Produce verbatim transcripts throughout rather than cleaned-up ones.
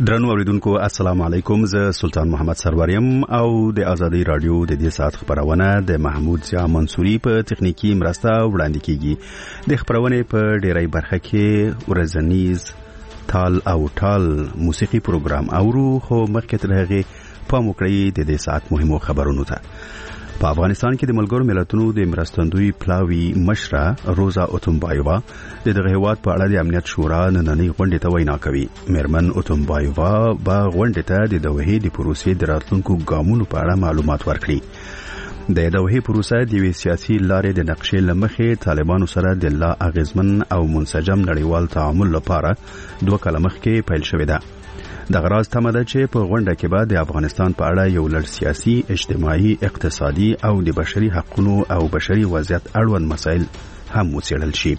درنو اوریدونکو السلام علیکم. زه سلطان محمد سروریم او د ازادي رادیو د دې سات خبرونه د محمود ضیا منصوري په تخنیکی مرسته وړاندې کیږي. د خبرونه په ډیری برخه کې ورځنیز تال او ټال موسیقي پروګرام اورو، خو مخکې تر هغه په موکړی د دې سات مهمو خبرونو ته. په افغانستان کې د ملګرو ملتونو د مرستندوی پلاوی مشره روزا اوتمبایوا د دغه هیواد په اړه د امنیت شورا نننۍ غونډې ته وینا کوي. میرمن اوتمبایوا به غونډې ته د دوحې د پروسې د راتلونکو ګامونو په اړه معلومات ورکړي. د دوحې پروسه د یوې سیاسي لارې د نقشې لمخې طالبانو سره د لا اغیزمن او منسجم نړیوال تعامل لپاره دوه کاله مخکې پیل شوې ده. د غراض تمه ده چې په غونډه کې به د افغانستان په اړه یو لړ سیاسي، اجتماعي، اقتصادي او د بشري حقوقو او بشري وضعیت اړوند مسایل هم وڅېړل شي.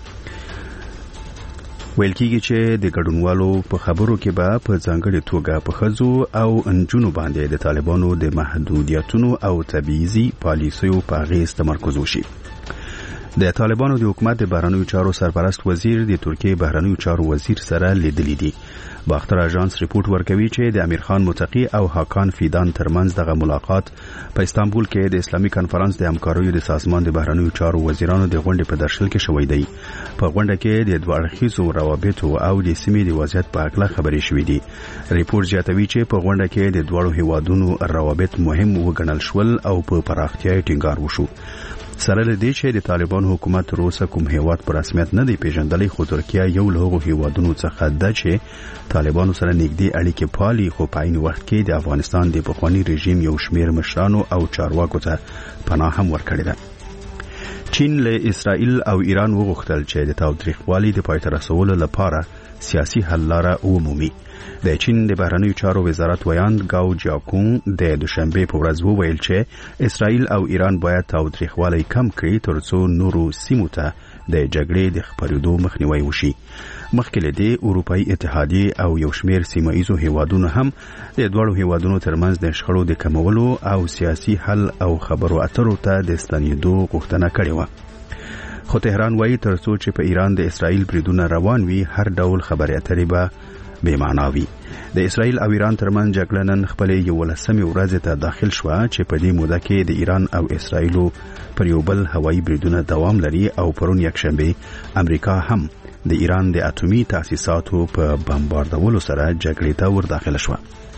ویل کېږي چې د ګډونوالو په خبرو کې به په ځانګړې توګه په ښځو او نجونو باندې د طالبانو د محدودیتونو او تبعیضي پالیسیو په اغېز تمرکز وشي. د طالبانو د حکومت د بهرنیو چارو سرپرست وزیر د ترکیې بهرنیو چارو وزیر سره لیدلي دي. باختر اژانس ریپورت ورکوي چې د امیر خان متقی او حاکان فیدان ترمنځ دغه ملاقات په استانبول کې د اسلامي کنفرانس د همکاریو د سازمان د بهرنیو چارو وزیرانو د غونډې په درشل کې شوې دی. په غونډه کې د دوه اړخیزو روابطو او د سیمې د وضعیت په اړه خبرې شوې دي. ریپورت زیاتوي چې په غونډه کې د دوه هیوادونو روابط مهم وګڼل شول او په پراختیا ټینګار وشو. سره لدی چې د طالبان حکومت روسه کوم هیواد پر رسمیت نه دی پیژندلی، خو ترکیه یو له هغو هیوادونو څخه ده چې طالبانو سره نږدې اړیکې پالي، خو په عین وخت کې د افغانستان د پخوانی رژیم یو شمیر مشرانو او چارواکو ته پناه هم ورکړې ده. چین له اسرائیل او ایران وغوښتل چې د تاوتریخوالي د پای ته رسولو لپاره سیاسي حل لاره ومومي. د چین د بهرنیو چارو وزارت ویاند گاو جاکون د دوشنبه په ورځ وویل چې اسرائیل او ایران باید تاوتریخوالی کم کړي ترڅو نورو سیمو ته د جګړې د خپرېدو مخنیوي وشي. مخکې له دې اروپאי اتحادیه او یو شمیر سیمایي هیوادونو هم د دوړو هیوادونو ترمنځ د شخړو د کمولو او سیاسي حل او خبرو اترو ته د ستنېدو غوښتنه کړې و. خو تهران وایي ترڅو چې په ایران د اسرائیل بریدونه روان وي، هر ډول خبرې اترې به بے معنا وي. د اسرائیل او ایران ترمنځ جګړه نن خپلې یولسمې ورځې ته داخل شوه چې په دې موده کې د ایران او اسرائیلو پر یو بل هوایي بریدونه دوام لري او پرون یکشنبه امریکا هم د ایران د اټومي تاسیساتو په بمباردولو سره جګړې ته ور داخله شوه.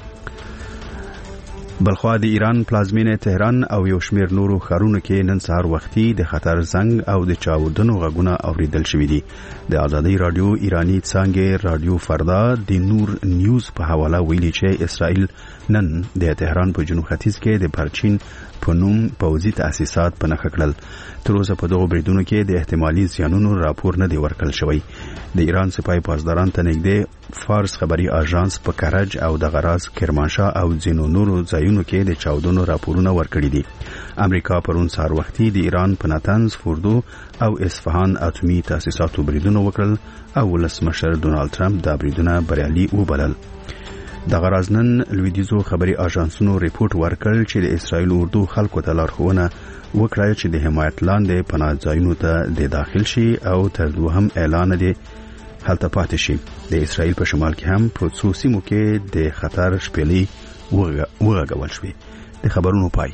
بلخوا د ایران پلازمینه تهران او یو شمیر نورو ښارونو کې نن سهار وختي د خطر زنګ او د چاودنو غږونه اوریدل شوي دي. د ازادي رادیو ایرانی څنګه رادیو فردا د نور نیوز په حواله ویلي چې اسرائیل نن د تهران په جنوب ختیځ کې د پرچین په نوم پوځي تاسیسات په نښه کړل. تر اوسه په دغو بریدونو کې د احتمالي زیانونو راپور نه دی ورکړل شوی. د ایران سپای پاسداران ته نږدې فارس خبري اژانس په کرج او د غراز کرمانشاه او ځینو نورو ځایونو کې د چاودنو راپورونه ورکړي دي. امریکا پرون سهار وختي د ایران په نتنز، فوردو او اصفهان اټومي تاسیساتو بریدونه وکړل او ولسمشر ډونالد ټرمپ دا بریدونه بریالي وبلل. د غراز نن لویدیزو خبري اژانسونو ریپورت ورکړ چې د اسرائیل اردو خلکو ته لارښوونه وکړه چې د حمایت لاندې پناه ځایونو ته د داخل شي او تر دوهم اعلان دی هلته پاتې شي. د اسرائیل په شمال کې هم په څو سیمو کې د خطر شپېلې وغږول شوې. د خبرونو پای.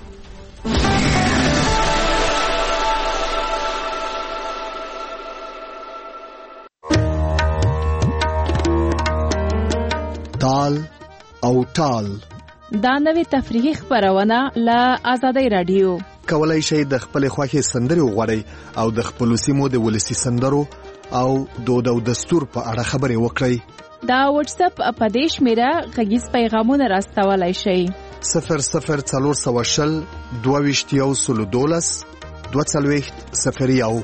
تال او ټال دا نوې تفریحي خبرونه له ازادي رادیو. کولای شئ د خپل خوښي سندري وغوړئ او د خپل سیمو د ولسی سندرو او دود او دستور په اړه خبرې وکړئ. دا واتس اپ اپدیش میرا غږیز پیغامونه راستولای شئ. صفر صفر څلور سوه شل دوه ویشت یو سلو دولس دوه څلوېښت صفر یو.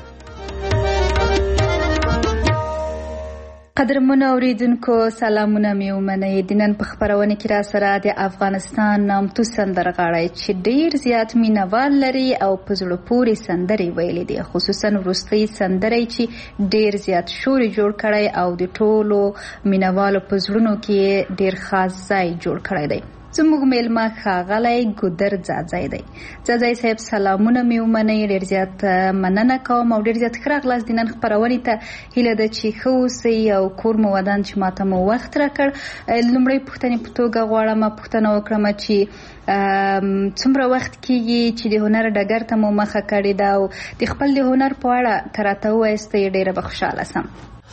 قدرمن اوریدونکو سلامونه مې ومنئ. د نن په خبرونه کې را سره د افغانستان نامتو سندرغاړی چې ډیر زیات مینوال لري او په زړه پورې سندرې ویلي دي، خصوصا وروستۍ سندرې چې ډیر زیات شور جوړ کړی او د ټولو مینوالو په زړونو کې ډیر خاص ځای جوړ کړی دی. زموږ میلمه ښاغلی ګودر ځاځی دی. ځاځی صاحب سلامونه مې ومنئ، ډېر زیات مننه کوم او ډېر زیات ښه راغلاست د نن خپرونې ته. هیله ده چې ښه اوسئ او کور مو ودان چې ماته مو وخت راکړ. لومړۍ پوښتنې په توګه غواړم پوښتنه وکړم چې څومره وخت کېږي چې د هنر ډګر ته مو مخه کړې ده او د خپل د هنر په اړه که راته ووایاستئ ډېره به خوشحاله سم.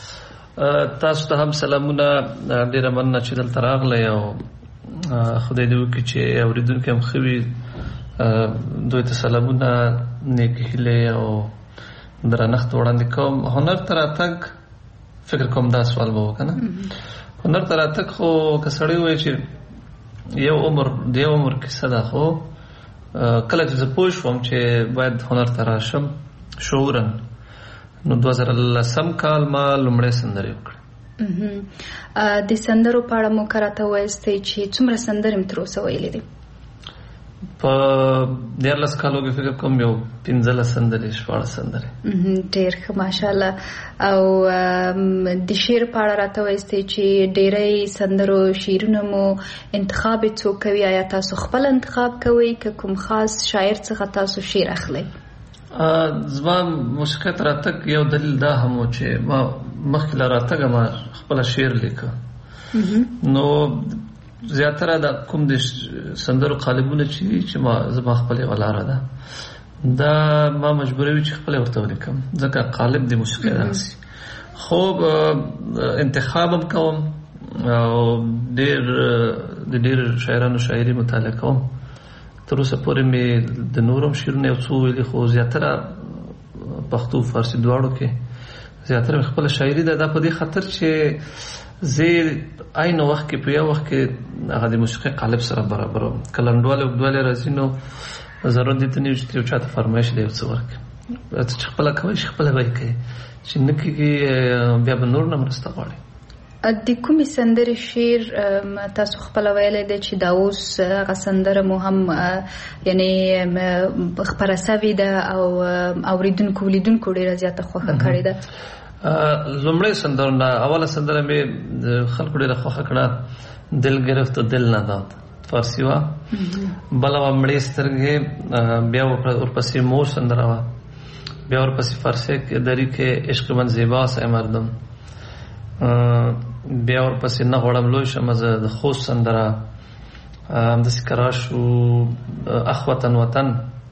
تاسو ته هم سلامونه، ډېره مننه چې دلته راغلی او خدای دې وکړي چې اورېدونکي هم ښه وي. دوی ته سلامونه، نیکې هیلې او درنښت وړاندې کوم. هنر ته راتګ فکر کوم دا سوال به وکړه نه هنر ته راتګ خو که سړی وایي چې یو عمر د یو عمر کیسه ده، خو کله چې زه پوه شوم چې باید هنر ته راشم شعورا، نو دوه زره لسم کال ما لومړی سندرې وکړې. د سندرو په اړه مو که راته ووایاستئ چې څومره سندرې مې تر اوسه ویلې دي؟ په دیارلس کالو کې فکر کوم یو پنځلس سندرې شپاړس سندرې. ډېر ښه ماشاءالله. او د شعر په اړه راته وایاستئ چې ډېری سندرو شعرونه مو انتخاب یې څوک کوي؟ آیا تاسو خپل انتخاب کوئ که کوم خاص شاعر څخه تاسو شعر اخلئ؟ زما موسیقۍ ته راتګ یو دلیل دا هم و چې ما مخکې له راتګه ما خپله شعر لیکه، نو زیاتره دا کوم د سندرو قالبونه چې چې ما زما خپل یوه لاره ده، دا ما مجبوروي چې خپله ورته ولیکم، ځکه قالب د موسیقۍ داسې. خو انتخاب هم کوم او ډېر د ډېر شاعرانو شاعري مطالعه کوم. تر اوسه پورې مې د نورم شعرونه یو څو ویلي، خو زیاتره پښتو فارسي دواړو کې زیاتره مې خپله شاعري ده. دا په دې خاطر چې زه عین وخت کې په یو وخت کې هغه د موسیقۍ قالب سره برابروم. که لنډوالی اوږدوالی راځي نو ضرورت دې ته نه وي چې یو چا ته فرمایش دی یو څه ورکړي. چې خپله کوئ چې خپله به یې کوي، چې نه کېږي بیا به نور نه مرسته غواړي. د کومې سندرې شعر تاسو خپله ویلی دی چې دا اوس هغه سندره مو هم یعنې خپره سوې ده او اورېدونکو ولیدونکو ډېره زیاته خوښه کړې ده؟ لومړی سندرونه، اوله سندره مې خلکو ډېره خوښه کړه، دل گرفت و دل نداد، فارسي وه. بله وه مړې سترګې، بیا ورپسې مور سندره وه، بیا ورپسې فارسي دری کې عشق من زیباست ای مردم، بیا ورپسې نه غواړم لوی شمه زه د خوست سندره، همداسې کرا شو اخ وطن وطن،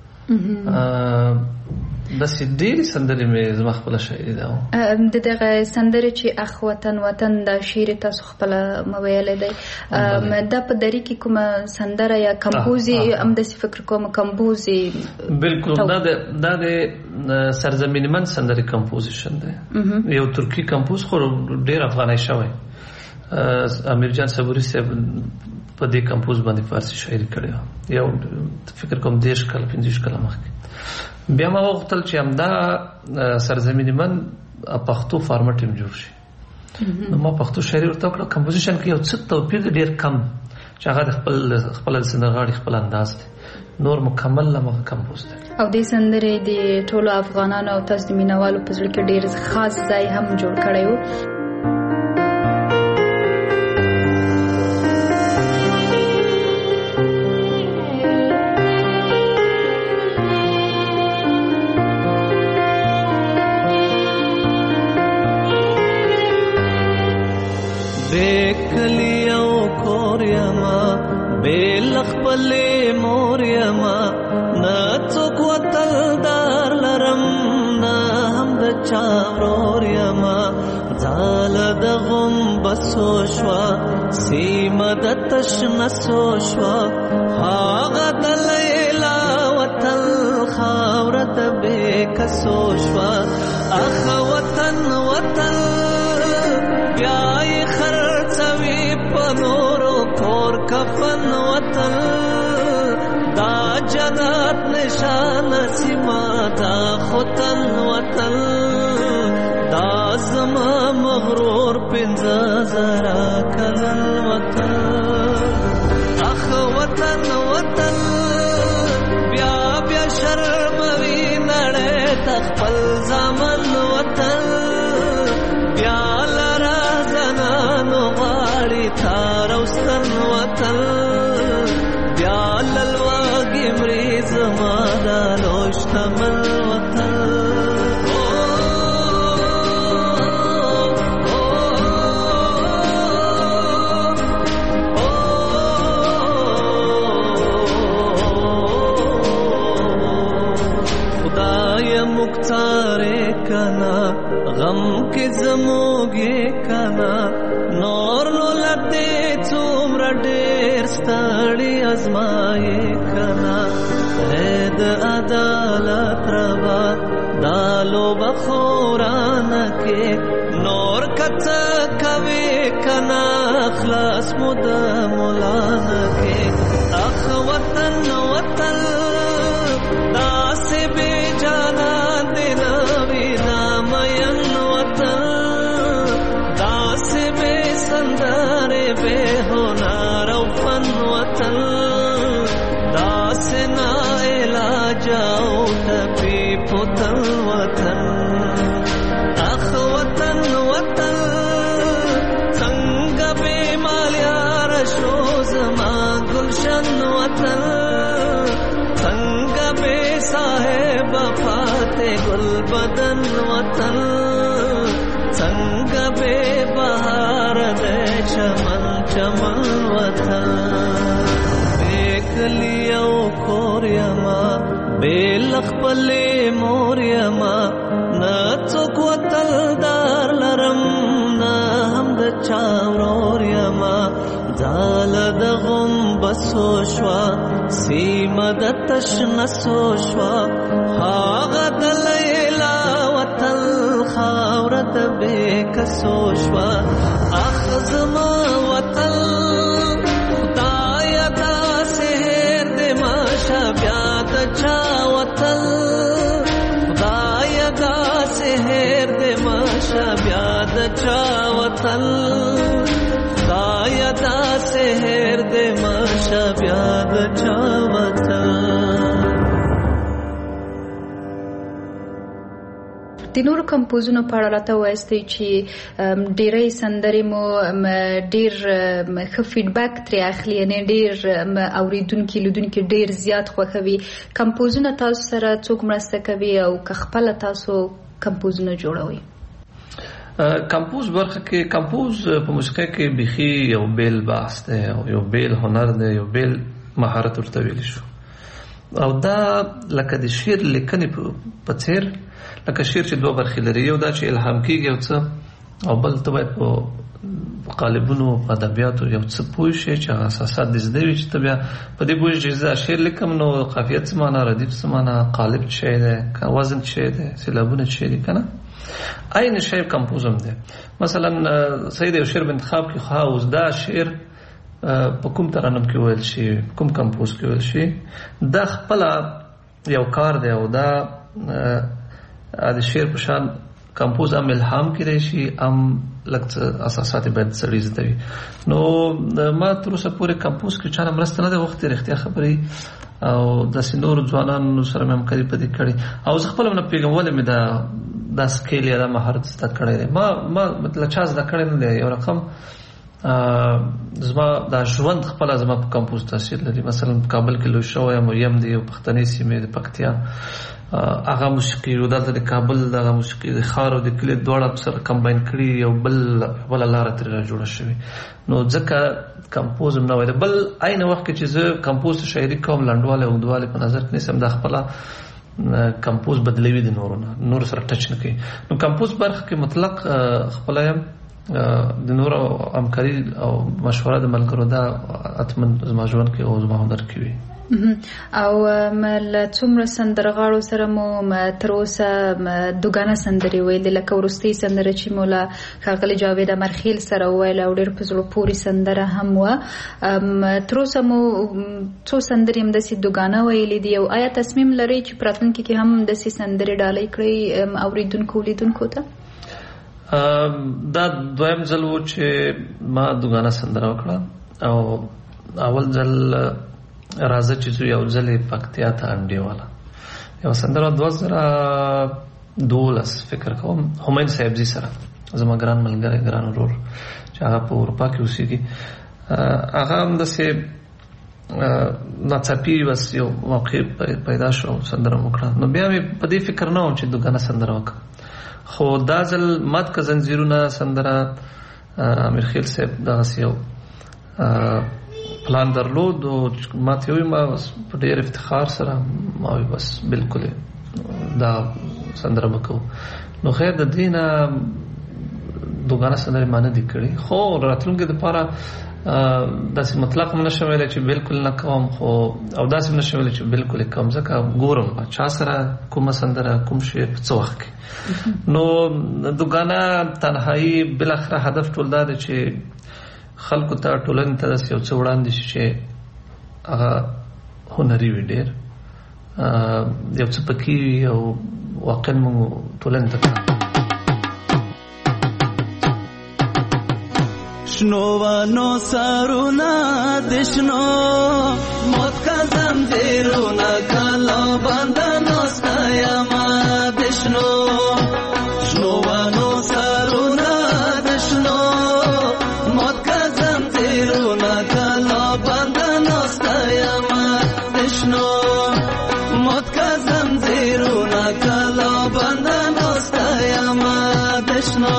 داسې ډېرې سندرې مې زما خپله شاعري ده. د دغه سندرې چې اخ وطن وطن دا شعر تاسو خپله مو ویلی دی، دا په دري کې کومه سندره یا کمپوز یې همداسې فکر کوم کمپوز یې؟ بلکل، دا د دا د سرزمین من سندرې کمپوزیشن دی، یو ترکي کمپوز، خو ډېر افغانۍ شوی. امیر جان صبوري صاحب په دې کمپوز باندې فارسي شاعري کړې وه، یو فکر کوم دېرش کاله پنځویشت کاله مخکې. بیا ما وغوښتل چې همدا سرزمین من پښتو فارمټ هم جوړ شي، نو ما پښتو شاعري ورته وکړه. کمپوزیشن کې یو څه توپیر دی ډېر کم، چې هغه د خپل خپله د سندرغاړي خپل انداز دی، نور مکمل همغه کمپوز دی. او دې سندرې د ټولو افغانانو او تاسو د مینوالو په زړه کې ډېر خاص ځای هم جوړ کړی و. خپلې مور یما نه څوک وتل دار لرم، نه هم د چا ورور یما، ځاله د غومبسو شوه سیمه د تشنسو شوه، هغه د لیلا وتل خاوره د بېکسو شوه، اخ وطن وطن بیا یې خرڅوي په نورو کور کفن وطن، دا جنت نشان سیما دا خوتن وطن، دا زما مغرور پنځه زره کلن وطن، اخ وطن وطن بیا بیا شرموي نړۍ ته خپل زامن وطن، بیا لره زنانو غاړي تار او ستن وطن، خدای مختار کنا غم کې زموږه کنا نور نو لته څومره ډېر ستړي ازمایې کنا د عدالت روا دالو بخوران کې نور کته کوي کنا خلاص مود مولانا کې اخ وطن وطن داس بے جانا دینا وینا مین وطن داس بے سندر بے ہونار فن وطن داس نا علاج او تپی پتن وطن اخ وطن وطن سنگ بے مالیار شوز ما گلشن وطن سنگ بے صاحب فاتح گل بدن وطن سنگ بے بہار دے چمن چمن وطن دیکھ لیو کوریما بیلخ پلے موریما نا څوک وتل دار لرم نا هم د چاوروريما زال د غم بسو شوا سیمه د تشنسو شوا هاغه د لیلا وتل خاور د بیکسو شوا اخزما وتل خدای دا سحر د ماشا بیا د چا وتل خدای دا سحر د ماشا بیا د چا وتل خدای دا سحر د ماشا بیا د چا وتل. د نورو کمپوزونو په اړه راته وایستئ چې ډېری سندرې مو ډېر ښه فیډبیک ترې اخلي، یعنې ډېر اورېدونکي لیدونکي ډېر زیات خوښوي. کمپوزونه تاسو سره څوک مرسته کوي او که خپله تاسو کمپوزونه جوړوئ؟ کمپوز برخه کې کمپوز په موسیقۍ کې بیخي یو بیل بحث دی او یو بیل هنر دی، یو بیل مهارت ورته ویلی شو. او دا لکه د شعر لیکنې په څېر، لکه شعر چې دوه برخې لري، یو دا چې الهام کېږي یو څه، او بل ته باید په قالبونو په ادبیاتو یو څه پوه شي چې هغه اساسات دې زده وي، چې ته بیا په دې پوه شې چې زه شعر لیکم نو قافیه څه معنا، ردیف څه معنا، قالب څه شی دی، وزن څه شی دی، سیلابونه څه شی دي، که نه؟ عین شی کمپوز هم دی. مثلا صحیح دی، یو شعر په انتخاب کې خو اوس دا شعر په کوم ترنم کې ویل شي، کوم کمپوز کې ویل شي، دا خپله یو کار دی. او دا د شعر په شان کمپوز هم الهام کېدای شي، هم لږ اساسات باید سړي زده وي. نو ما تر اوسه پورې کمپوز کې چا نه مرسته نه ده وختې، رښتیا خبرې، او داسې نورو ځوانانو سره مې همکاري په دې کړې، او زه خپله هم نه پوهېږم ولې مې دا دا سکیل یا دا مهارت زده کړی دی. ما ما له چا زده کړی نه دی. یو رقم زما دا ژوند خپله زما په کمپوز تاثیر لري. مثلا په کابل کې لوی شوی یم، یم د یو پښتنې سیمې د پکتیا، هغه موسیقي او دلته د کابل دغه موسیقي د ښار او د کلي دواړه سره کمباین کړي، یو بل بله لاره ترې را جوړه شوې. نو ځکه کمپوز هم نه وایي. بل عین وخت کې چې زه کمپوز ته شاعري کوم، لنډوالی او اوږدوالی په نظر کې نیسم، دا خپله کمپوز بدلوي د نورو نه، نور سره ټچ نه کوي. نو کمپوز برخه کې مطلق خپله یم، د نورو همکاري او مشوره د ملګرو دا حتما زما ژوند کې او زما هنر کې وي. او له څومره سندرغاړو سره مو تر اوسه دوګانه سندرې ویلې، لکه وروستۍ سندره چې مو له ښاغلي جاوید امرخیل سره وویله او ډېر په زړه پورې سندره هم وه. تر اوسه مو څو سندرې همداسې دوګانه ویلې دي، او آیا تصمیم لرئ چې په راتلونکي کې هم همداسې سندرې ډالۍ کړئ اورېدونکو لیدونکو ته؟ دا دویم ځل و چې ما دوګانه سندره وکړه، او اول ځل راځه چې زه یو ځل پکتیا ته انډیواله یو سندره دوه زره دولس فکر کوم همایون صاحبزي سره، زما ګران ملګری ګران ورور چې هغه په اروپا کې اوسېږي، هغه همداسې ناڅاپي بس یو موقع پیدا شو سندره مو کړه. نو بیا مې په دې فکر نه وم چې دوګانه سندره وکړم، خو دا ځل مات که زنځیرونه سندره امیرخیل صاحب دغسې یو پلان درلود، او ما ته وویل ما بس په ډېر افتخار سره ما وویل بس بلکل دا سندره وکړو. نو خیر د دینه دوګانه سندره معنی دي کړی، خو راتلونکي د پاره داسې مطلق هم نشم ویلی چې بالکل نه کوم، خو او داسې هم نشم ویلی چې بالکل یې کوم، ځکه ګورم چا سره کومه سندره کوم شعر په څه وخت کې. نو دوګانه تنهایی بالاخره هدف ټول دا دی چې خلکو ته ټولنې ته داسې یو څه وړاندې شي چې هغه هنري وي، ډېر یو څه پکې وي او واقعا موږ ټولنې ته شنوانو سرونا دشنو موت کا زنجیرونا کلا بندنو ستایما دشنو شنوانو سرونا دشنو موت کا زنجیرونا کلا بندنو ستایما دشنو موت کا زنجیرونا کلا بندنو ستایما دشنو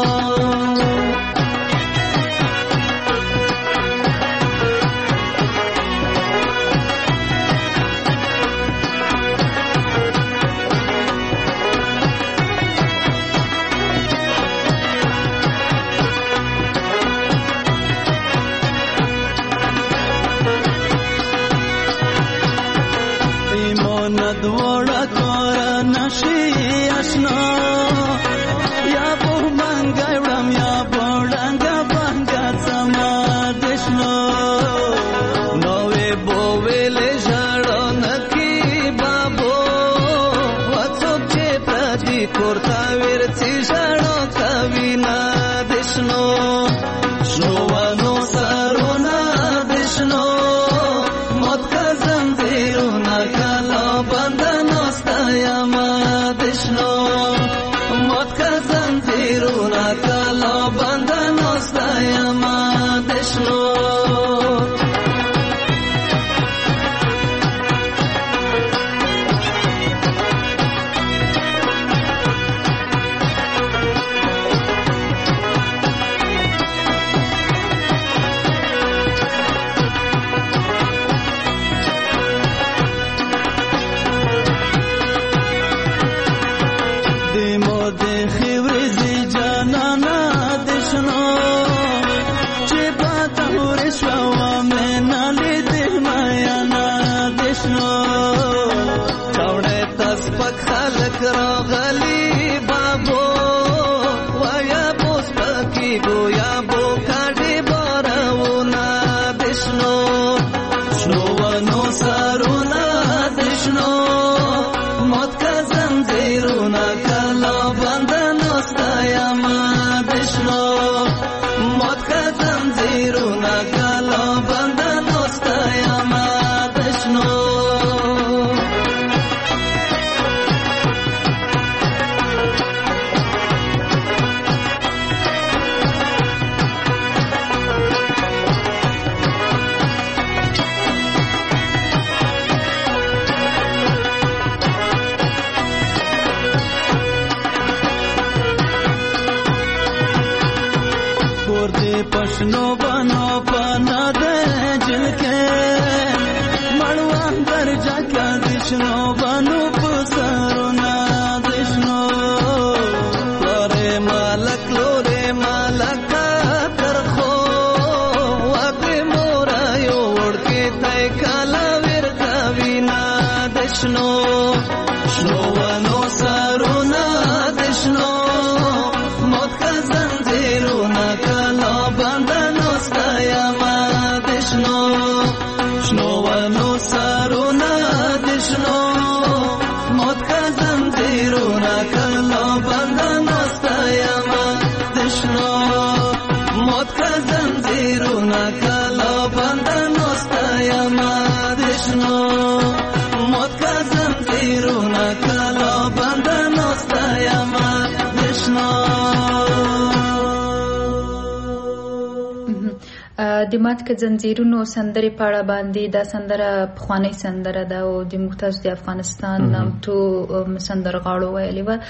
د مات که زنجیرونو سندرې پاړه باندې دا سندره پخوانی سندره ده او د مختاز د افغانستان نامتو سندرغاړو ویلې وه.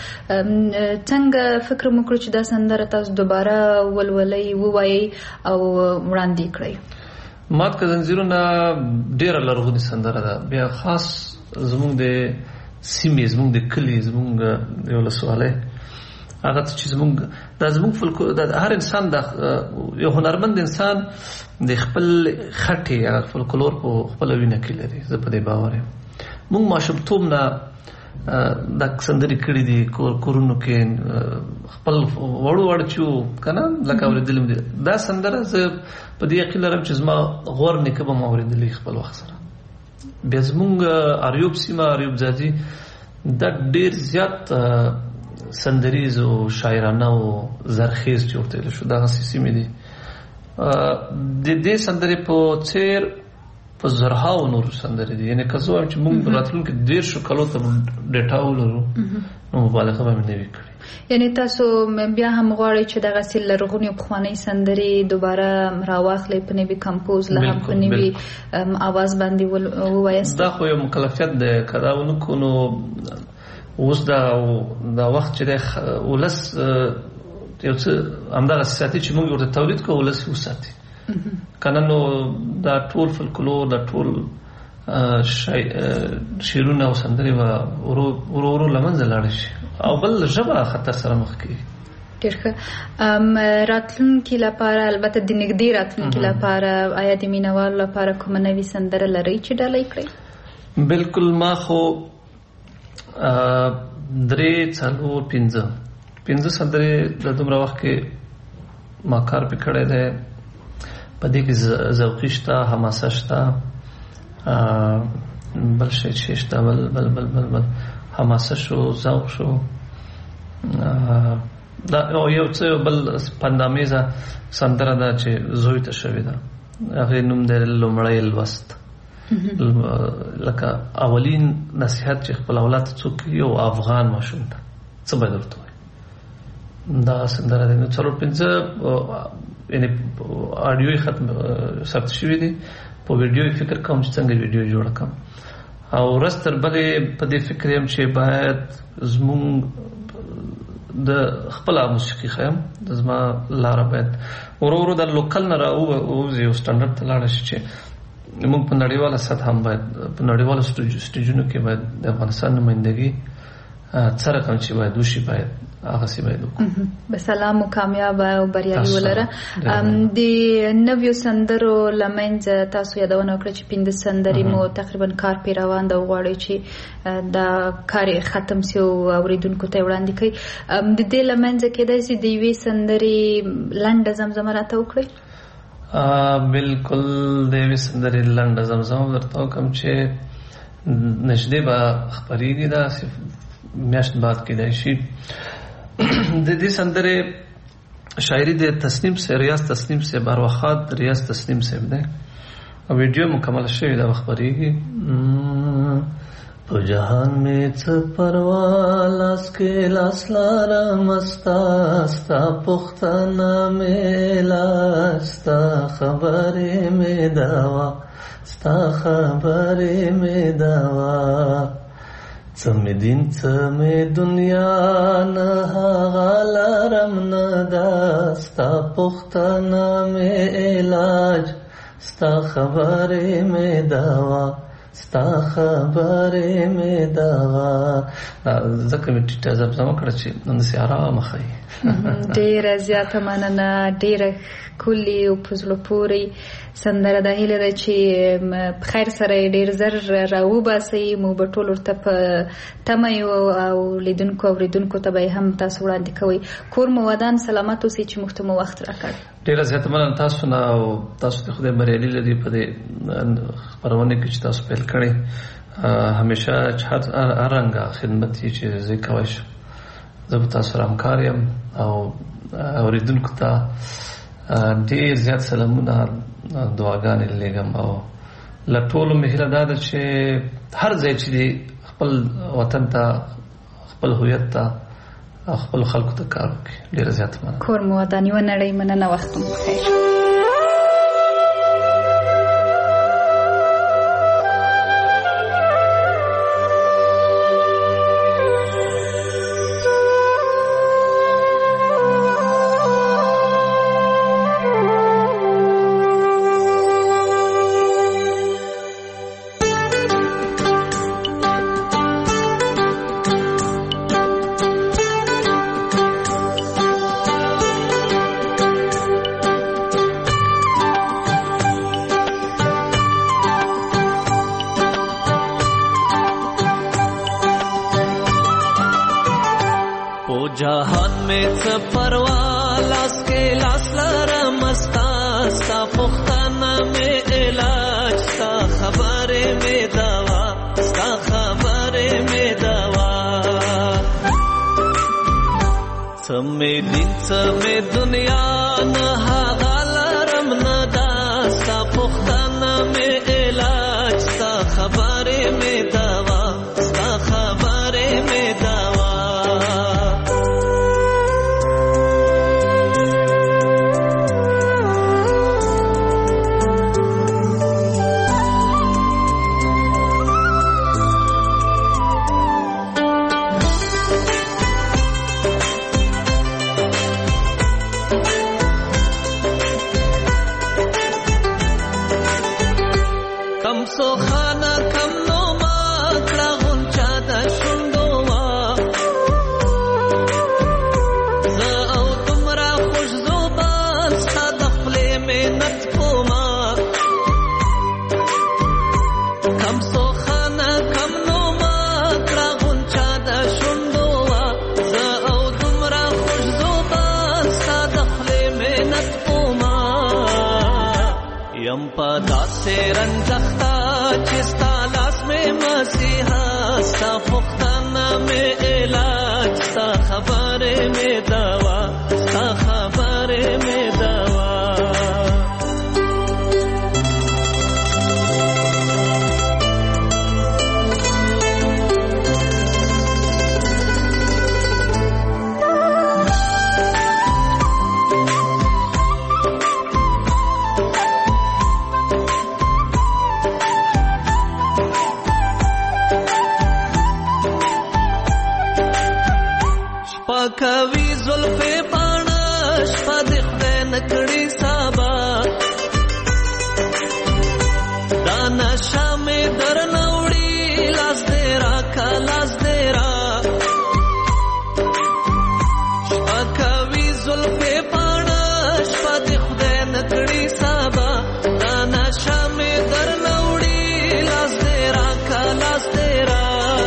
څنګه فکر مو کړو چې دا سندره تاسو دوباره ولولئ ووایئ او وړاندې کړئ؟ مات که زنجیرونه ډېره لرغونې سندره ده، بیا خاص زموږ د سیمې زموږ د کلي زموږ د ولسوالۍ هغه چې زموږ د زموږ فلکلور د هر انسان د یو هنرمند انسان د خپل خټې هغه فلکلور په خپل وینه کې لري. زه په دې باور یم. موږ ماشومتوب نه د سندرې کړې دي کور کورونو کې خپل وړو وړ چې کنه لکه اورېدلم دي دا سندره. زه په دې یقین لرم چې زما غور نیکه به ما اورېدلې خپل وخت سره. بیا زموږ اریوب سیمه اریوب ځاځي دا ډېر زیات سندریز او شاعرانه او زرخیز جوړتل شو. دا سیمې دي د دې سندرې په څیر په زرهاو نور سندرې دي. یعنی که زه وایم چې موږ راتلونکي دېرشو کالو ته ډیټا ولرو نو مبالغه به مې نه وي کړې. یعنی تاسو بیا هم غواړئ چې دغسې لرغونې پخوانۍ سندرې دوباره راواخلئ په نوي کمپوز له هم په نوي اواز باندې ووایاست؟ دا خو یو مکلفیت دی. که دا ونه کړو نو اوس دا دا وخت چې دی ولس یو څه همدغسې ساتي چې موږ ورته تولید کړو ولس یې وساتي کنه. نو دا ټول فلکلور دا ټول شعرونه او سندرې به ورو ورو له منځه لاړې شي او بل ژبه خطر سره مخ کېږي. ډېر ښه. راتلونکي لپاره البته د نږدې راتلونکي لپاره آیا د مینهوالو لپاره کومه نوې سندره لرئ چې ډالۍ کړئ؟ بالکل. ما خو درې څلور پنځه پنځه سندرې د دومره وخت کې ما کار پې کړی دی. په دې کې ذوقي شته، حماسه شته، بل شی چې شته بل بل بل بل بل حماسه شو، ذوق شو، دا یو څه بل پندامیزه سندره ده چې زوی ته شوې ده. هغې نوم دی لومړی لوست. لکه اولین نصیحت چې خپل اولاد ته څوک یو افغان ماشوم ته څه باید ورته وایي دا سندره ده. نو څلور پنځه یعنی آډیو یې ختم ثبت شوي دي. په ویډیو یې فکر کوم چې څنګه ویډیو جوړه کړم او ورځ تر بلې په دې فکر یم چې باید زموږ د خپله موسیقي ښیم. د زما لاره باید ورو ورو د لوکل نه راووځي او سټنډرډ ته لاړه شي چې موږ په نړیواله سطح هم باید په نړیوالو سټیجونو کې باید د افغانستان نمایندګي څه رقم چې باید وشي باید هغسې باید وکړو. به سلام و کامیاب او بریالي ولره. د نویو سندرو له منځه تاسو یادونه وکړه چې پنځه سندرې مو تقریبا کار پې روان ده او غواړئ چې دا کار یې ختم سي او اورېدونکو ته یې وړاندې کړئ. د دې له منځه کېدای سي د یوې سندرې لنډه زمزمه راته وکړئ؟ بالکل. د یوې سندرې لنډه زمزمه درته وکړم چې نږدې به خپرېږي داسې میاشت بعد کېدای شي. د دې سندرې شاعري د تسنیم صاحب، ریاض تسنیم صاحب، ارواخات ریاض تسنیم صاحب دی او ویډیو مکمل شوې ده، به خپرېږي. په جهان مې څه پروا لاس کې لاس لارم ستا ستا پوښتنه مې لاس ستا خبرې مې دوا ستا خبرې مې دوا څه مې دین څه مې دنیا نه هغه لرم نه دا ستا پوښتنه مې علاج ستا خبرې مې دوا ستا خبرې مې دوا. ځکه مې ټیټه زمزمه کړه چې همداسې ارامه ښایي. ډېره زیاته مننه. ډېره ښکلې او په زړه پورې سندره ده. هیله ده چې په خیر سره یې ډېر زر راوباسئ. موږ به ټول ورته په تمه یو او لیدونکو اورېدونکو ته به یې هم تاسو وړاندې کوئ. کور مو ودان سلامت اوسئ چې موږ ته مو وخت راکړ. ډېره زیاته مننه تاسو نه او تاسو ته خدای بریالي لري په دې خپرونې کې چې تاسو پیل کړی. همیشه چې هر رنګه خدمت یې چې زه کولی شم زه به تاسو سره همکار یم او اورېدونکو ته ډېر زیات سلامونه دعاګانې لېږم او له ټولو مې هیله دا ده چې هر ځای چې دی خپل وطن ته خپل هویت ته خپل خلکو ته کار وکړي. ډېره زیاته مننه. کور مو ودان. یوه نړۍ مننه. وخت مو بخیر. پو جهان میں څه پروا لاس کې لاس لرم ستا ستا پختانه مې علاج ستا خبرې مې دوا ستا خبرې مې دوا څه مې دین څه مې دنیا نه هغه لرم نه دا ستا پختانه مې علاج ستا خبرې مې دوا ستا خبرې مې دوا پدا سے رنجختا چستا لاس میں مسیحا ستا پختانہ میں علاج ستا خبر میں دوا ستا خبر میں دوا کوي زلفې باڼه شپه د خدای نه کړي سبا دا نشه مې درنه وړي لاس دې راکه لاس دې را شپه کوي زلفې باڼه شپه د خدای نه کړي سبا دا نشه مې درنه وړي لاس دې راکه لاس دې را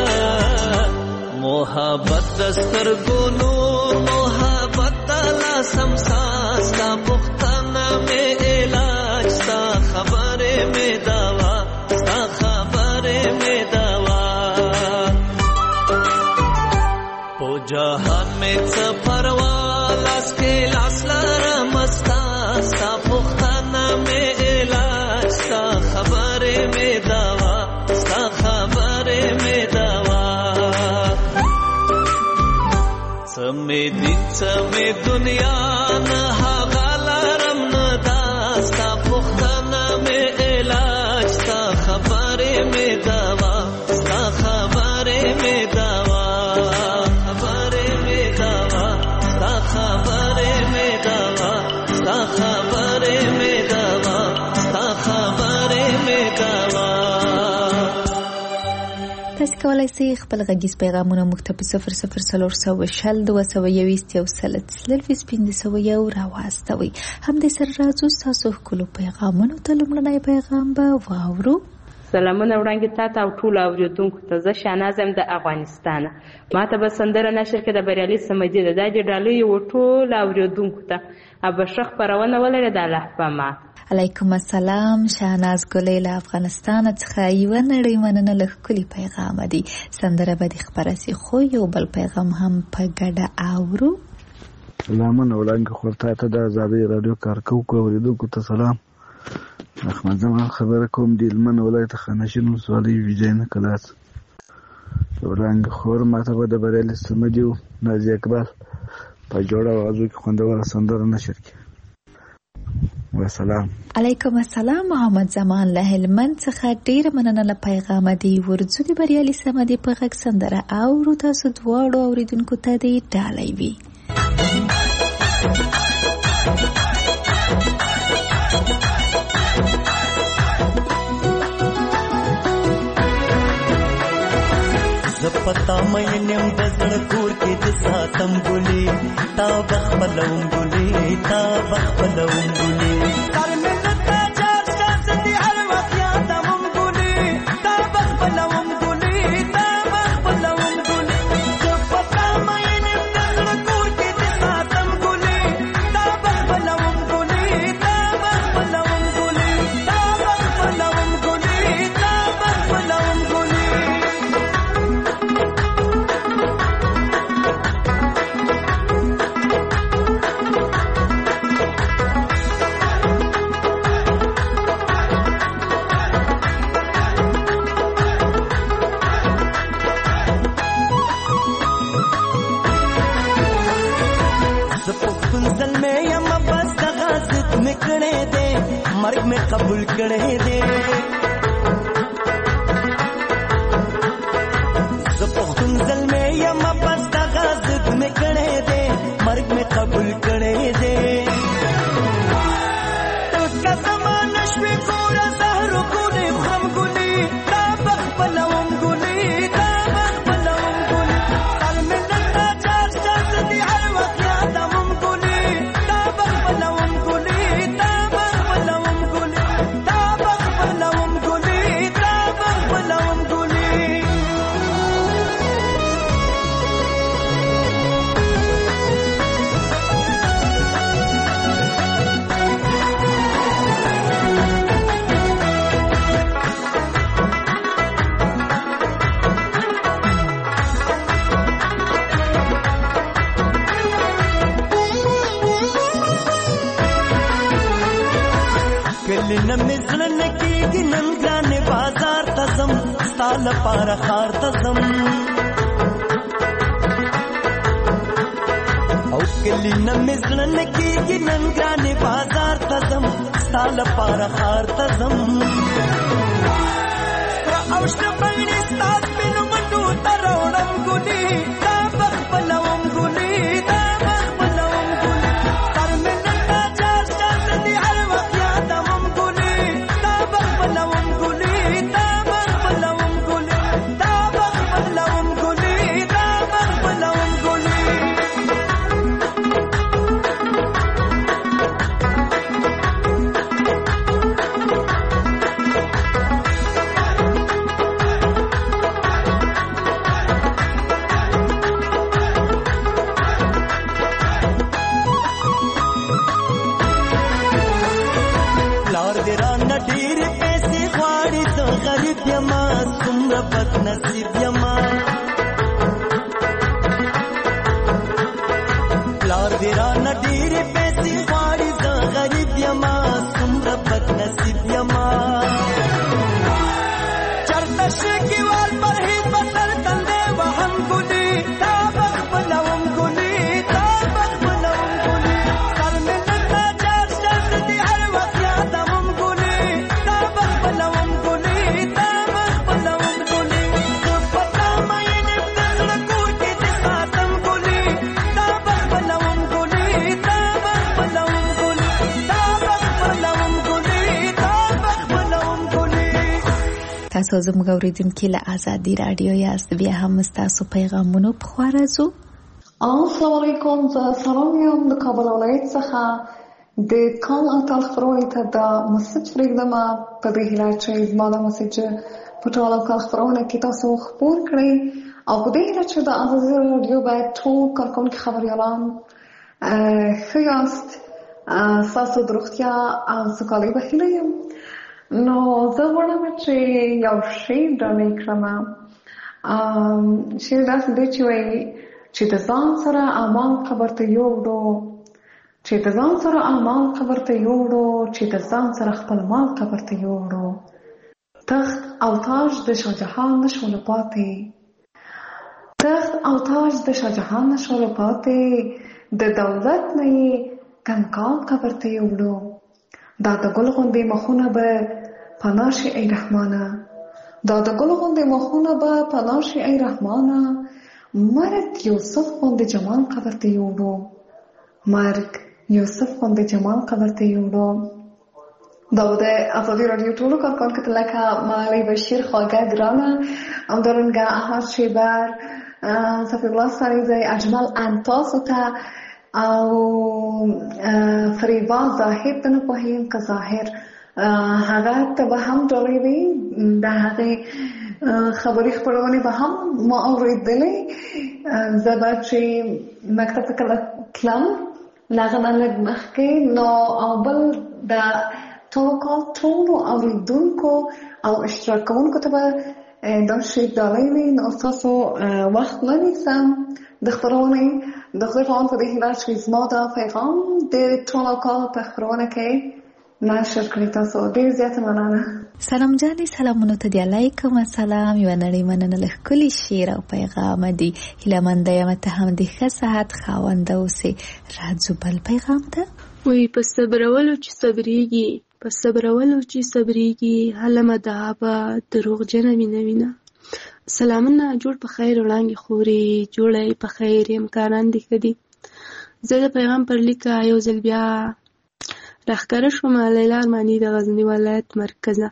محبت دسترګو نور محبت تلا سمساس کا پختانہ میں علاج ستا خبریں میں دوا ستا خبریں میں دوا پو جہان میں څه پروا لاس کے لاس لرم ستا ستا پختانہ میں علاج ستا خبریں میں دوا ستا خبریں میں دوا سمې دین سمې دنیا نه هغه لرم نه دا ستا پختانه مې علاج ستا خبرې مې دوا ستا خبرې مې دوا خبرې مې دوا ستا خبرې مې دوا ستا خبرې مې دوا ستا خبرې مې دوا تاسو کولای شئ خپل غږیز پیغامونه موږ ته په صفر صفر څلور سوه شل دوه سوه یویشت یو سل څلرویشت پنځه سوه یو راواستوئ. همدې سره راځو ستاسو ښکلو پیغامونو ته. لومړنی پیغام به واورو. سلامونه وړاندې تاته او ټولو اورېدونکو ته. زه شهناز یم د افغانستانه. ما ته به سندره نشر کې د بریالي صمدي ده. دا دې ډالۍ و ټولو اورېدونکو ته او به ښه خپرونه ولري د الله په امان. علیکم السلام. شهناز ګلې له افغانستان څخه یوه نړۍ مننه له ښکلي پیغامه دي. سندره به دې خپره سي، خو یو بل پیغام هم په ګډه اورو. سلامونه وړاندې خور ته د ازادۍ راډیو کارکوونکو اورېدونکو ته سلام. احمد زمان خبره کوم د هلمند ولایت خانشین ولسوالۍ ویجاینه کلاس. وړاندې خور ماته به د بریالي صمدي او نازي اقبال په جوړه اوازو کې خوندوره سندره نشر کړي. وسلام. علیکم السلام. محمد زمان له هلمند څخه ډیره مننه له پیغامه دی. ورځو د بریالي صمدي په غږ سندره اورو. تاسو دواړو اوریدونکو ته دې ډالۍ وي. زپتا مې نیم د زړه کور کې د ساتم ګلې تا بخبلوم ګلې تا بخبلوم ګلې تر مې لته چار شاس دي هر وخت یادوم ګلې تا بخبلوم ګلې تا بخبلوم ګلې زپتا مې نیم د کړې دې مرګ مې قبول کړې دې زه پښتون زلمې یم بس دغه ضد مې کړې دې مرګ مې قبول کړې دې ته که زمانه شوې ګوره زهرو ګلې خورم ګلې دا به خپلوم ګلې دا به خپلوم ګلې سر مې درته چار چار دي هر وخت یادوم ګلې دا به خپلوم ګلې دا به خپلوم ګلې دا به خپلوم ګلې دا به خپلوم ګلې کلی نمی زلن کیگی نن گران بازار تزم ستال پار خار تزم او کلی نمی زلن کیگی نن گران بازار تزم ستال پار خار تزم را اوشت بینی ستاد بینو منو تروڑم گلی دا بخ بلوم گلی دا بخ بلوم گلی سر میں نتا چار چار دی ہر وقت یادوم گلی دا بخ بلوم گلی دا بخ بلوم گلی دا بخ بلوم گلی دا بخ بلوم گلی پلار دې رانه ډېرې پیسې غواړي زه غریب یما څومره بد نصیب یما پلار دې رانه ډېرې پیسې غواړي زه غریب یما څومره بد نصیب یما چرته شګیوال پر هیڅ بسر تندې وهم ګلې دا بخ بلوم ګلې دا بخ بلوم ګلې سر مې نتا چار چار دي هر وخت یادوم ګلې دا بخ بلوم ګلې دا بخ بلوم ګلې زه پتا مې نه دغه کور کې د ساتم ګلې دا بخ بلوم ګلې دا بخ بلوم ګلې دا بخ بلوم ګلې دا بخ بلوم ګلې تاسو زموږ اوریدونکي له آزادي رادیو یاست بیا هم ستاسو پیغامونو په خوا راځو السلام علیکم زه سلام یم د کابل ولایت څخه د کال اتل خپرونې ته د مسج پرېږدم په دې هیله چې زما دا مسج په ټوله کال خپرونه کې تاسو خپور کړئ او په دې هیله چې د آزادي رادیو باید ټول کارکوونکي خبریالان ښه یاست ستاسو د روغتیا او سوکالۍ په هیله یم نو زه غواړم چې یو شعر ډالۍ کړم شعر داسې دی چې وایي چې د ځان سره اعمال قبر ته یوړو چې د ځان سره اعمال قبر ته یوړو چې د ځان سره خپل مال قبر ته یوړو تخت او تاج د شاهجهان نشول پاتې تخت او تاج د شاهجهان نشول پاتې د دولت نه یې کنکال قبر ته یوړو دا د ګل غوندې مخونه به پناه شي ای رحمانه دا د ګل غوندې مخونه به پناه شي ای رحمانه مرګ یوسف غوندې جمال قبر ته یوړو مرګ یوسف غوندې جمال قبر ته یوړو دا د آزادي رادیو ټولو کارکوونکو ته لکه مالی بشیر خواږه ګرانه همدارنګه احمد شیبر صفی الله سریزی اجمل انتاسو ته او فریبا ظاهر ته نه پوهیم که ظاهر هغه ته به هم ډالۍ وي د هغې خبري خپرونې به هم ما اورېدلې زه به چې مکتب ته کله تلم له هغه نه لږ مخکې نو او بل د ټولو کال ټولو اورېدونکو او اشتراک کوونکو ته به دا شی ډالۍ وي نو ستاسو وخت نه نیسم د خپرونې د خدای په امان په دې هیله چې زما دا پیغام د ټولو کال په خپرونه کې نشر کړی تاسو ډېر زیاته مننه سلام جانې سلامونو ته دی علیکم السلام یوه نړۍ مننه له ښکلي شعر او پیغام دی هیله منده یم ته هم د ښه صحت خاونده اوسې راځو بل پیغام ته وی په صبرولو چې صبریږي په صبرولو چې صبریږي هله مدعابه دروغجنه مینه وینه. سلامونه، جوړ په خیر وړانګې خورې، جوړی په خیر امکانان دې ښه دي. زه د پیغام پر لیکه یو ځل بیا راښکاره شومه لیلا ارماني د غزني ولایت مرکزه.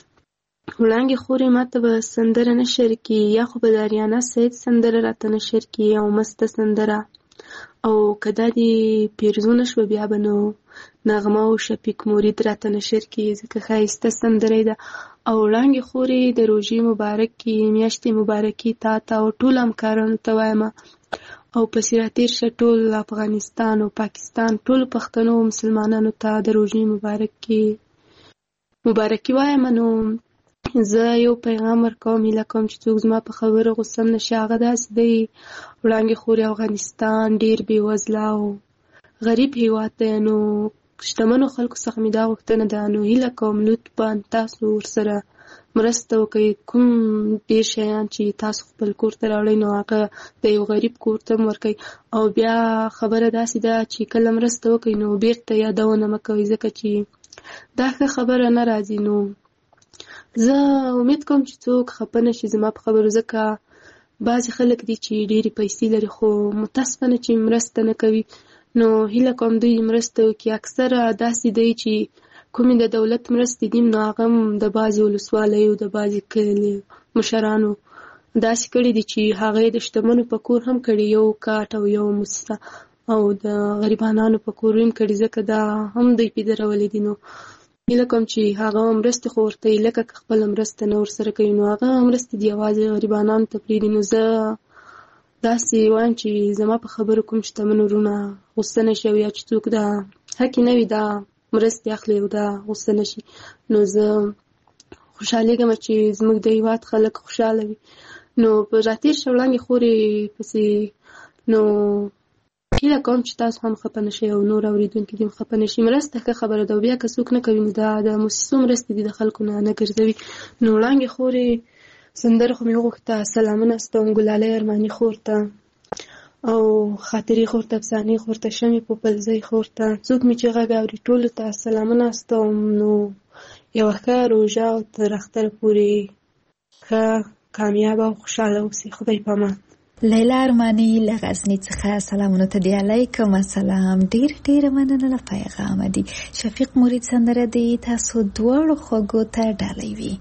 وړانګې خورې ماته به سندره نه شرکي، یا خو به د اریانا سید سندره راته نه شرکي او مسته سندره، او که دا دې پیرزونه شوه بیا به نو نغمه او شفیق مرید راته نشر کړي، ځکه ښایسته سندره ده. او وړانګې خورې د روژې مبارکې میاشتې مبارکې تا ته او ټولو همکارانو ته وایم، او پسې راتېر شه ټول افغانستان او پاکستان ټولو پښتنو او مسلمانانو ته د روژې مبارکې مبارکي وایم. نو زه یو پیغام ورکوم، هیله کوم چې څوک زما په خبرو غوسه هم نشي. هغه داسې دی، وړانګې خورې افغانستان ډېر بېوزله او غریب هېواد دی، نو شتمنو خلکو څخه مې دا غوښتنه ده، نو هیله کوم لطفا تاسو ورسره مرسته وکړئ. کوم ډېر شیان چې تاسو خپل کور ته راوړئ نو هغه د یو غریب کور ته هم ورکئ. او بیا خبره داسې ده چې کله مرسته وکړئ نو بېرته یادونه مه کوئ، ځکه چې دا ښه خبره نه راځي. نو زه امید کوم چې څوک خفه نه شي زما په خبرو، ځکه بعضې خلک دي چې ډېرې پیسې لري خو متاسفانه چې مرسته نه کوي. نو هیله کوم دوی مرسته وکړي. اکثره داسې دی چې کومې د دولت مرستې دي نو هغه هم د بعضې ولسوالیو د بعضې کلي مشرانو داسې کړي دي چې هغه یې د شتمنو په کور هم کړي، یو کاټ او یو موسسه، او د غریبانانو په کور هم کړي، ځکه دا هم دوی پیدرولي دي. نو هیله کوم چې هغه مرستې خو ورته یې لکه که خپله مرسته نه ورسره کوي نو هغه مرستې دي یوازې غریبانانو ته پرېږدي. نو زه داسې وایم چې زما په خبرو کوم شتمن وروڼه غوسه نه شي، او یا چې څوک دا حقې نه وي دا مرستې اخلي او دا غوسه نه شي. نو زه خوشحالېږم چې زموږ د هېواد خلک خوشحاله وي. نو په راتېر شه وړانګې خورې پسې نو هیله کوم چې تاسو هم خفه نه شئ او نور اورېدونکي دې هم خفه نه شي. مرسته ښه خبره ده، او بیا که څوک نه کوي نو دا د موسسو مرستې دي، د خلکو نه نه ګرځوي. نو وړانګې خورې سندره خو مې وغوښته، سلامونه ستوم ګلالۍ ارماني خور ته، او خاطرې خور ته، افسانې خور ته، شمې پوپلزۍ خور ته، څوک مې چې غږ اوري ټولو ته سلامونه ستوم. نو یوه ښه روژه او تر اختره پورې ښه کامیابه او خوشحاله اوسئ. خدای پامان. لیلا ارماني له غزني څخه سلامونه ته دی. علیکم السلام، ډېر ډېره مننه له پیغامه دي. شفیق مرید سندره دی تاسو دواړو خوږو ته ډالۍ وي.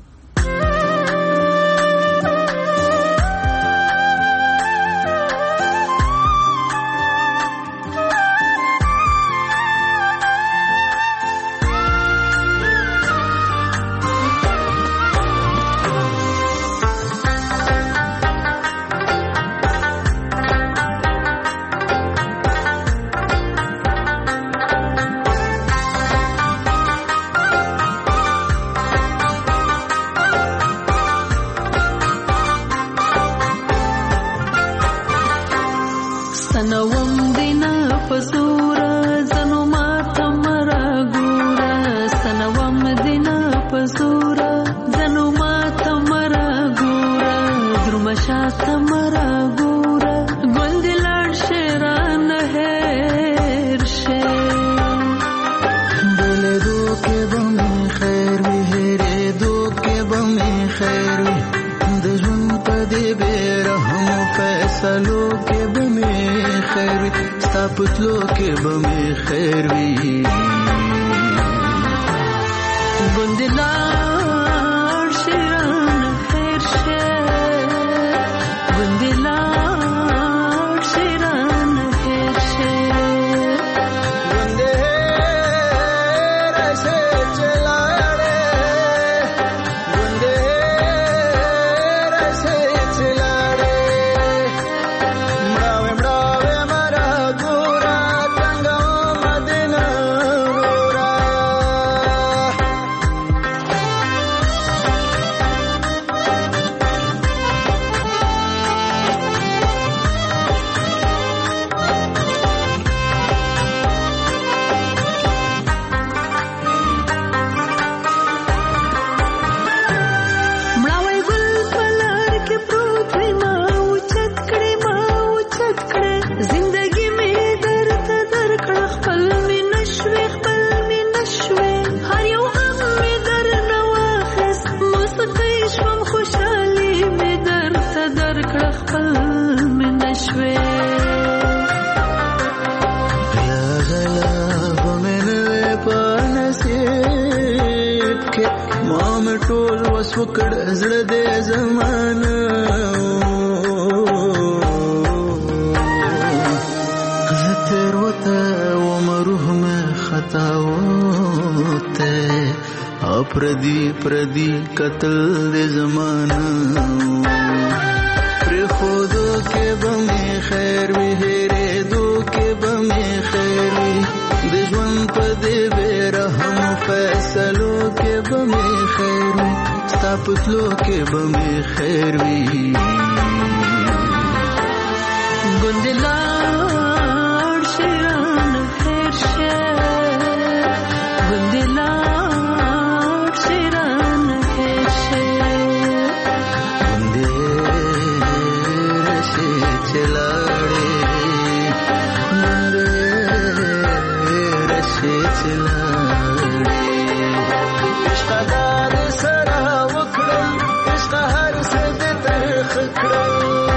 کړ زړه دې زمانه زه تیر وته وم روح مې خطا وته او پردي پردي قتل دې زمانه پر خودو کې به مې خیر وي هېرېدو کې به مې خیر وي د ژوند په دې بې رحم فیصلو کې به مې خیر وي ستا په تلو کې به مې خیر وي ګوندې لاړ شي رانه هېر شه ګوندې لاړ شي رانه هېر شه ګوندې راشي چې لاړې ګوندې راشي چې لاړې عشقه دا دې سره وکړم عشقه هر څه دې ترخ کړم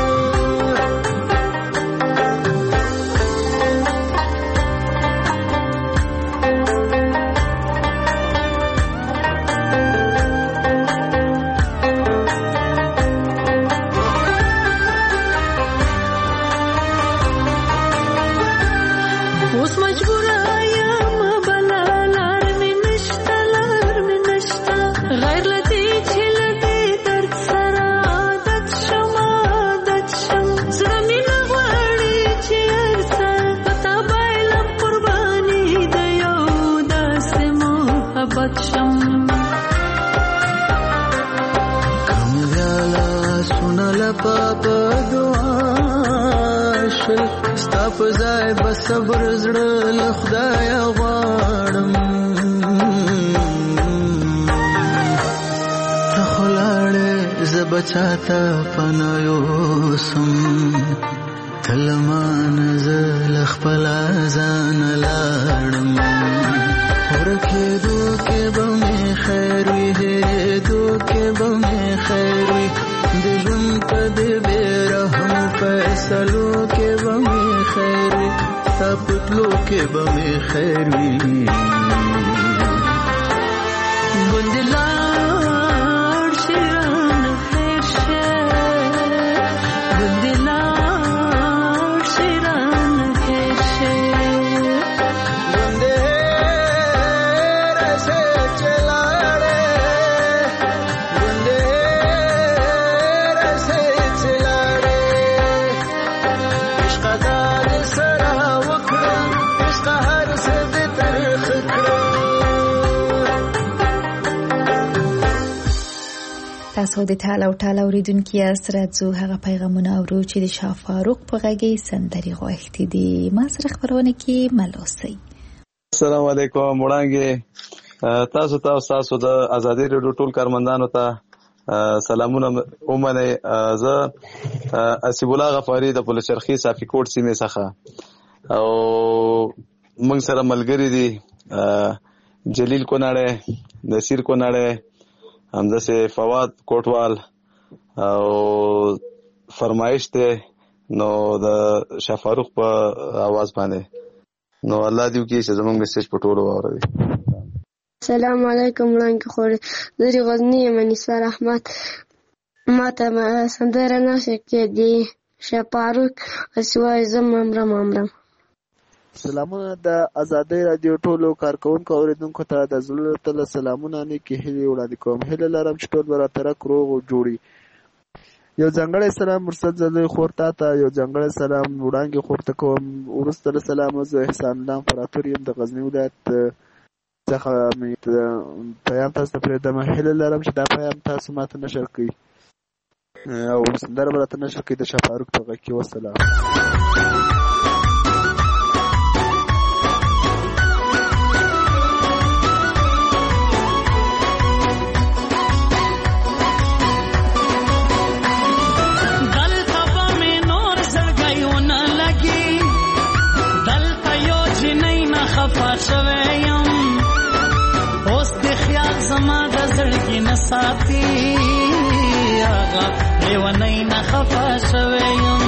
اوس مجبوره یم بله لار مې نشته لار مې نشته غیر له دې چې له دې درد سره عادت شم عادت شم زړه مې نه غواړي چې هر څه په تا بایلم قرباني د یو داسې محبت شم کمزاله سونه لپا په دعا شل ستا په ځای به صبر زړه له خدایه غواړم ته خو لاړې زه به چاته پناه یوسم ته له مانه زه له خپله ځانه لاړم ورکېدو کې به مې خیر وي هېرېدو کې به مې خیر وي د ژوند په دې بې رحم فیصلو کې به مې خیر وي ستا په تلو کې به مې خیر وي ګوندې لاړ شي رانه هېر شه ګوندې لاړ شي رانه هېر شه ګوندې راشي چې لاړې ګوندې راشي چې لاړې عشقه دا دې سره وکړم عشقه هر څه دې ترخ کړم تاسو د ټال او ټال اوریدونکو یاست راځو هغه پیغامونه اورو چې د شاه فاروق په غږی سندري غوښتي دي ما سره خبرونه کې ملوسي السلام علیکم وړاندې تاسو ته تاسو د ازادي رادیو ټول کارمندانو ته سلامونه ومنه زه اسیب الله غفاری د پولچرخي صافي کوټ سیمه څخه او موږ سره ملګری دي جلیل کوناړه نصیر کوناړه همداسې فواد کوټوال او فرمایش ته نو د شاه فاروق په आवाज باندې نو الله دې وکړي چې زموږ میسج په ټولو واوري. السلام علیکم وړاندې خور زری غزنی منیسار احمد ماته سندره نشه کې دی شاه فاروق اسوای زم امرم امرم. سلامونه د ازادي رادیو ټولو کارکونکو اوریدونکو ته د زړه تل سلامونه نه کې هلي وړاندې کوم هله لرم چې ټول براتره کروغ جوړي یو ځنګړی سلام مرصد زلوی خورتا ته یو ځنګړی سلام وړاندې خورته کوم ورسته سلام زه احسان الله امپراتوریم د غزنی ولایت څخه مې پیغام تاسو ته پرېږدم هله لرم چې دا پیغام تاسو ماته نشر کړئ او سندره براته نشر کړئ د شاه فاروق په غږ کې وسلام. ساتي هغه لیونی نه خفه شوی یم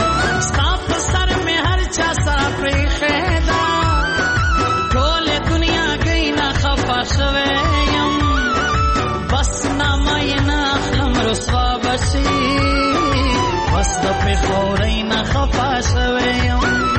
ستا په سر مې هر چا سره پرېښې ده ټولې دنیا بس د پېښورۍ نه خفه شوی یم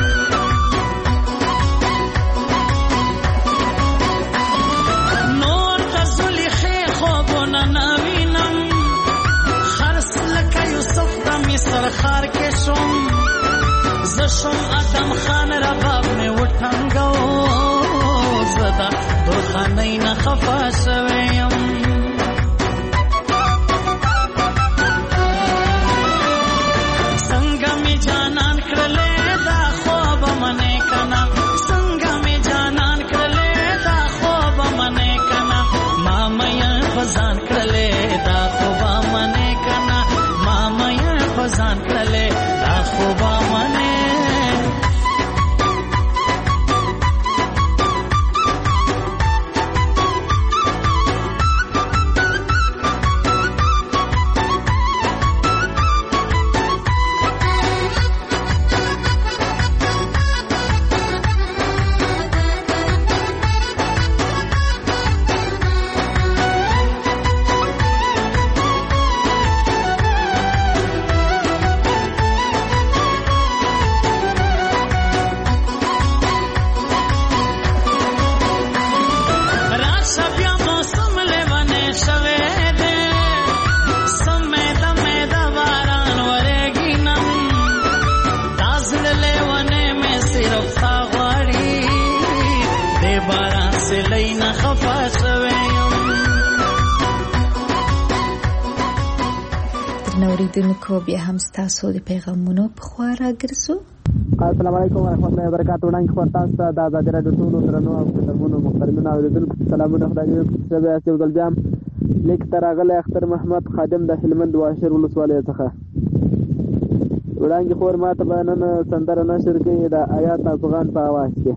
نور د زلیخې خوبونه نه وینم خرس لکه یوسف د مصر ښار کې شوم زه شوم ادم خان رباب مې وټنګو زه د درخانۍ نه خفه شوی یم ځان کړلې دا خوبه منې کنه ماما یې ځان کړلې دا خوبه منې اوریدونکو بیا هم ستاسو د پیغامونو په خوا راګرځو. السلام علیکم ورحمۃ اللہ وبرکاتہ. وړاندې خبر تاسو ته د آزادۍ راډیو ټولو درنو او محترمو محترمینو اوریدونکو سلامونه خدای دې زه یو ځل بیا لیک ته راغلی اختر محمد خادم د هلمند واشر ولسوالۍ څخه. وړاندې خبر ماته به نن سندره نشر کوي د آیات افغان په اواز کې.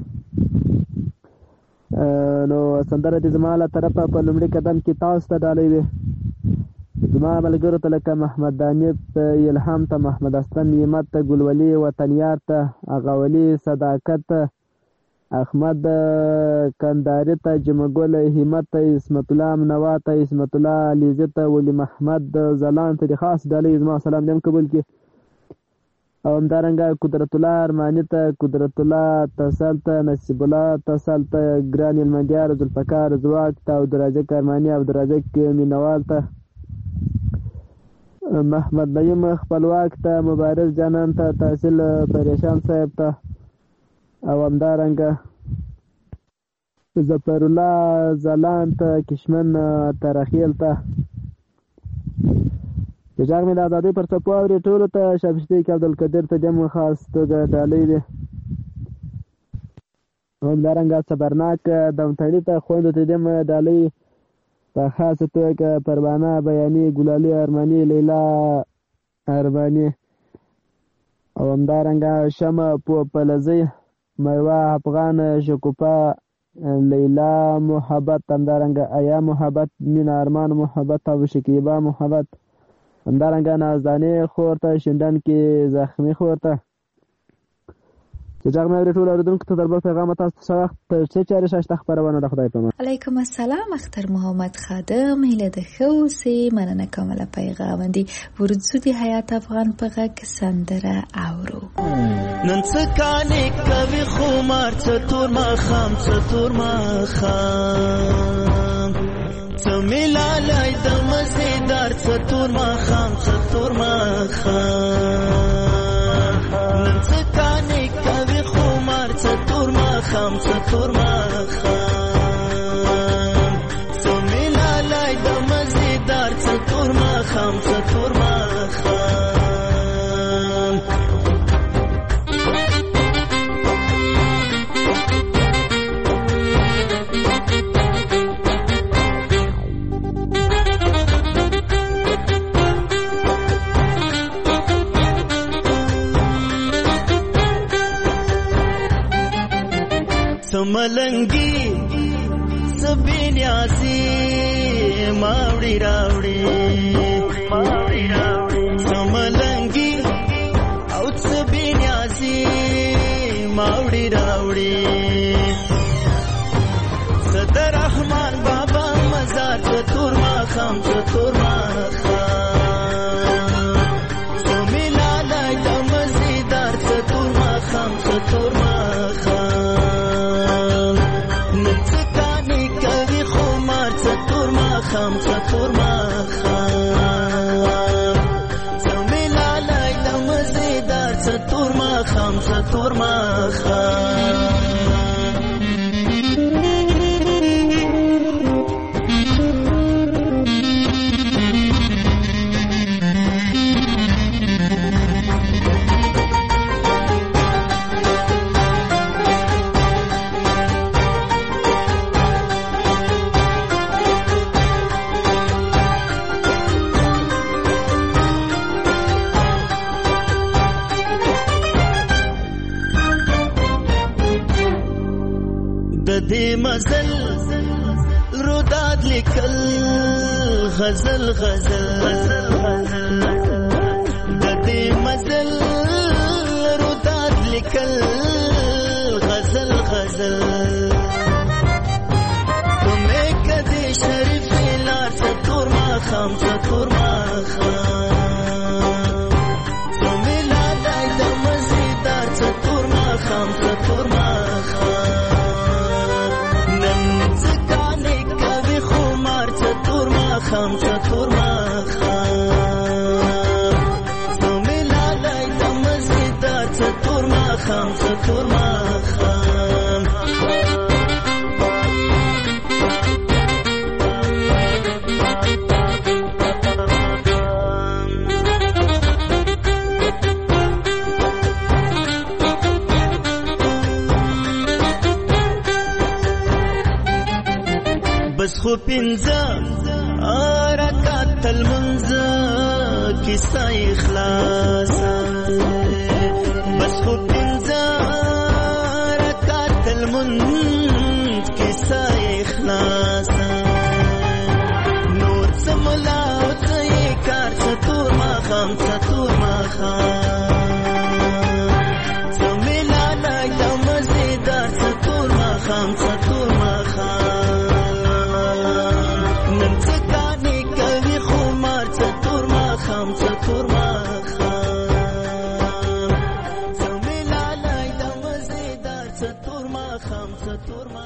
نو سندره دې زما له طرفه په لومړي قدم کې تاسو ته ډالۍ وي زما ملګرو ته لکه محمد دانیب ته الهام ته محمد استن نیمت ته ګلولي وطنیار ته اغاولي صداقت ته احمد کنداري ته جمګل همت ته اسمت الله منوا ته اسمت الله علیزه ته ولی محمد زلان ته خاص ډالۍ زما سلام دې قبول کړي. او همدارنګه قدرت الله ارمانی ته قدرت الله تسل ته نصیب الله تسل ته ګران المندیار ذوالفقار زواک ته او درجه ارمانی او درجه مینوال ته محمد نعیم خپلواک ته مبارک جانان ته تحصیل پریشان صاحب ته او همدارنګه ظفر الله زلان ته کشمن ترخیل ته جاګ مې د آزادۍ پر څپو اوري ټولو ته شابستی کې عبدالقدیر ته دم خاص توګه ډالۍ دی. همدارنګه صبرناک دمتړي ته خویندو ته دم ډالۍ په خاصه توګه پروانه بیاني ګلالي ارماني لیلا ارماني او همدارنګه شمع پلزي میوه افغان شکوپا لیلا محبت همدارنګه ایا محبت مینا ارمان محبت او شکیبا محبت همدارنګه نازدانې خور ته شندن کې زخمی خور ته چې ځاګ مې ټول اوریدونکو ته دربه پیغام تاسو ته وخت څه چاري شاشته خبرونه د خدای په امان. علیکم السلام اختر محمد خادم هله د خوسي مننه کوم له پیغام دی ورځو دی حیات افغان په غږ سندره اورو. نن څه کانې کوي خمار څه تور ما خام څه تور ما خام څه ملالای د مزیدار څه تور ما خام څه تور ما خام نن څه کانې کوي خمار څه تور ما خام څه تور ما خام څه ملالای د مزیدار څه تور ما خام څه تور ما خام سملنگی سبینیاسی ماوڑی راوڑی سملنگی او سبینیاسی ماوڑی راوڑی صدر رحمان بابا مزار چطور ما خام چطور ما خام سمیلال ستور ما خام ستور ما خام مزل روداد لیکل غزل غزل د دې مزل روداد لیکل غزل غزل تمه کدي شریف لار ستور ما خام ستور ما خام تمه لا دای د مزیدار ستور ما خام ستور ما خام ستور ما خام سومی لالای دمزیدار ستور ما خام ستور ما خام بس خو پینځه رکعت المنځ کیسه اخلاص بس خو پینځه رکعت المنځ کیسه اخلاص نور سملا او ته کار ستور ما خام ستور ما خام سملا لا مزیدار ستور ما خام ستور ما خام خام ستور ما خام سومی لالای د مزیدار ستور ما خام ستور ما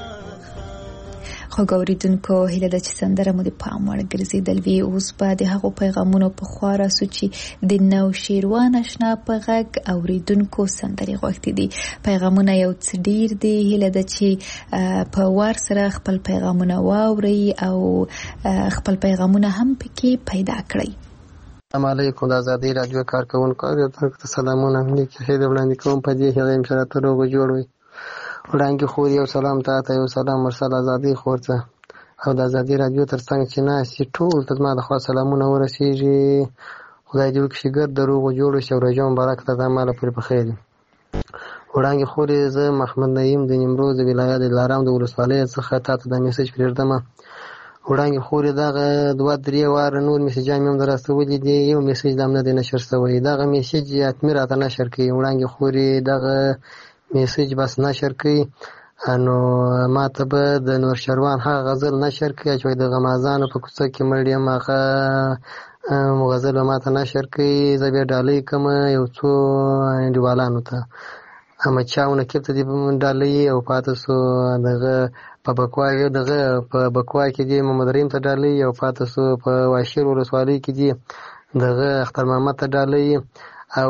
خو ګوریدونکو هیله ده چې سندره مو د پام وړ ګرځېدل وي. اوس به د هغو پیغامونو په خوا راسو چې د نوشیروان اشنا په غږ اوریدونکو سندرې غوښتي دي. پیغامونه یو څه ډیر دي، هیله ده چې په وار سره خپل پیغامونه واورئ او خپل پیغامونه هم پکې پیدا کړئ. السلام علیکم. د آزادۍ راډیو کارکوونکو او تاسو ته سلامونه. امنیت کې خیر وړاندې کوم په دې هغه امشاره ته روغ جوړ وي. وړاندې خو یو سلام ته یو سلام مرسل آزادۍ خورته او د آزادۍ راډیو ترڅنګ چې ناسي ټول ته ما د خوا سلامونه ورسیږي. خدای دې وکړي ګر د روغ جوړ شي او روژه مبارک ته د مال پر بخیر. وړاندې خو زه محمد نعیم د نیمروز ولایت دلارام د ولسوالۍ څخه تاسو د میسج پرېږدم. وړاندې خورې دغه دوه درې واره نور میسیجان هم درستولي دي، یو میسیج هم نه دی نشر شوی. دغه میسیج حتمي راته نشر کوي. وړاندې خورې دغه میسیج بس نشر کوي، نو ما ته به د نورشروان هغه غزل نشر کوي چې د غمازانو په کوڅه کې مړ یم، هغه غزل به ما ته نشر کوي. زه بیا ډالۍ کوم یو څو انډیوالانو ته، احمدشاه نقیب ته دې ډالۍ او پاتې سو دغه په بکوا کې دغه په بکوا کې دی محمد رحیم ته ډالۍ او پاتې سو په واشیر ولسوالۍ کې دی دغه اختر محمد ته ډالۍ او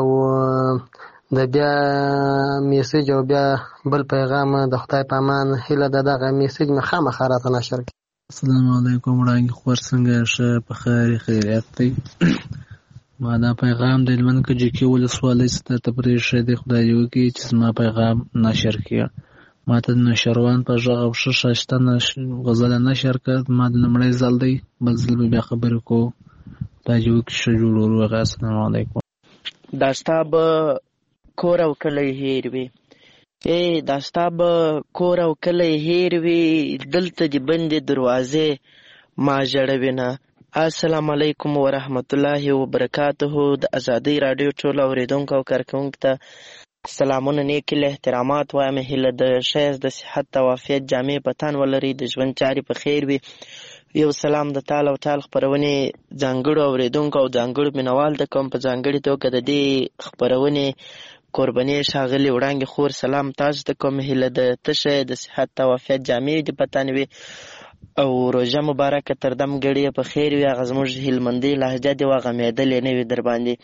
د بیا میسج او بیا بل پیغام د خدای په امان. هیله ده دغه میسج مې خامخا راته نشر کړي. السلام علیکم. وړاندې خور څنګه ښه په خیر خیریت دی؟ ما دا پیغام د هلمند کجکي ولسوالۍ څخه ته پرېښی دی. خدای دې وکړي چې زما پیغام نشر کړي. ما ته د نوشیروان په غږ او ښه ښایسته غزله نشر کړه. ما د لومړی ځل دی، بل ځل به بیا خبرې کوو. خدای دې وکړي ښه جوړ وروغه. السلام علیکم. دا ستا به کور او کلی هیر وي، ای دا ستا به کور او کلی هیر وي، دلته دې بندې دروازې ما ژړوینه. السلام علیکم ورحمت الله وبرکاته. د آزادۍ راډیو ټولو اورېدونکو او کارکوونکو ته سلامونه، نیک احترامات وایم. هیله د ښایست د صحت او عافیت جامې په تن ولري، د ژوند چارې په خیر وي. یو سلام د تال او تال خپرونې ځانګړو اورېدونکو او ځانګړو مینوال ته کوم. په ځانګړې توګه د دې خپرونې قرباني ښاغلي وړانګې خور سلام تاسو ته کوم. هیله د تشه د صحت او عافیت جامې دې په تن وي او روژه مبارکه تر دم ګړې په خیر وي. هغه زموږ هلمندۍ لهجه دې وغمېدلې نه وي در باندې.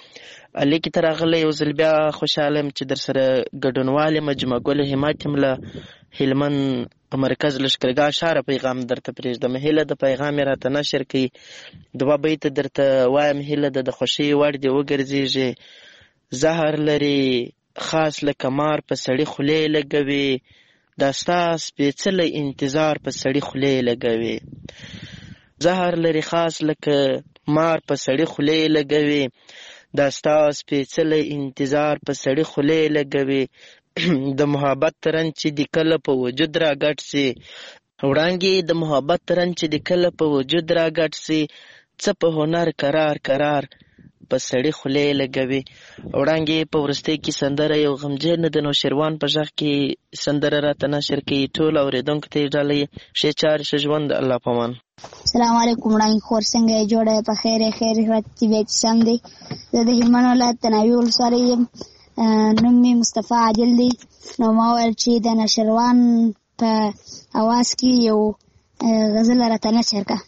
لیکې ته راغلی یو ځل بیا خوشحاله یم چې در سره ګډونوال یم. جمعه ګل همت یم له هلمند په مرکز لښکرګاه ښاره پیغام درته پرېږدم. هیله د پیغام یې راته نشر کوي. دوه بیته درته وایم. هیله د د خوښۍ وړ دې وګرځېږي. زهر لري خاص لکه مار په سړي خولې لګوي، دا ستا سپېڅلی انتظار په سړي خولې لګوي. زهر لري خاص لکه مار په سړي خولې لګوي، دا ستا سپېڅلی انتظار په سړي خولې لګوي. د محبت رنګ چې د کله په وجود را ګډ سي، وړانګې د محبت رنګ چې د کله په وجود را ګډ سي، څه په هنر قرار قرار په سړي خولې لګوي. وړانګې په وروستۍ کې سندره یو غمجن د نوشیروان په غږ کې سندره راته نشر کوي. ټول اورېدونکو ته یې ډالۍ ښې چارې ښه ژوند. الله پامان. السلام علیکم وړانګې خور څنګه یې؟ جوړه یې په خیر یې خیر راتې بیا چې سم دی. زه د هلمند ولایت د ناوې ولسوالۍ یم. نوم مې مصطفی عادل دی. نو ما ویل چې د نوشیروان په اواز کې یو غزل راته نشر کړه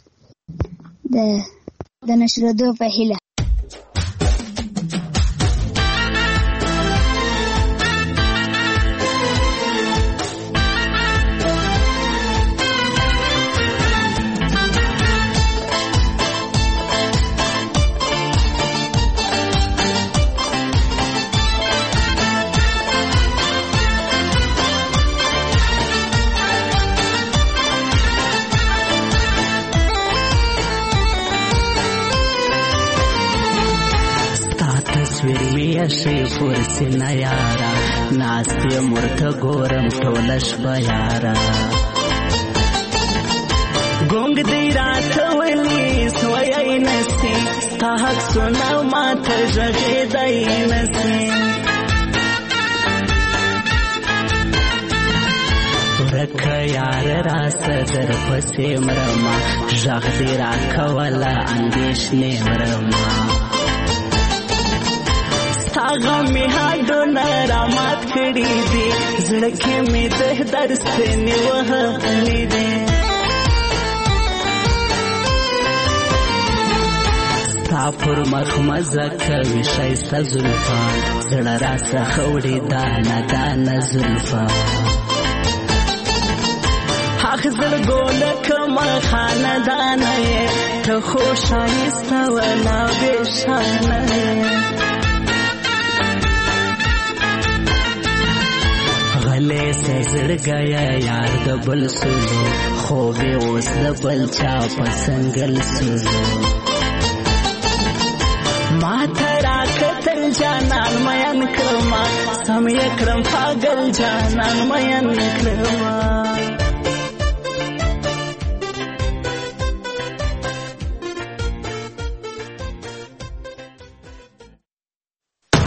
د نشرېدو په هیله. شي پورسي نه یارا ناستې مرته ګورم ټوله شپه یارا ګونګ دی راته ولي سوی نسي تا حق سونه ماته غږېدی نسي ورکه یار راسه در پسې مرما غږ دی راکوله اندېښنې مرما غمې هډونه رامات کړي دي زړه کې مې د درد ستنې وهلې دي ستا پر مخ مزه کوي ښایسته زلفان زړه راڅخه وړي دانه دانه زلفان حق زړګو لکه خاندانه یې ته خو ښایسته ولا بېشانه یې غلې سه زړګیا یار د بل سولو خوبې اوس د بل چا په سنګل سولو ما ته راکتل جانان مین کړما سم یې کړم پاگل جانان مین کړما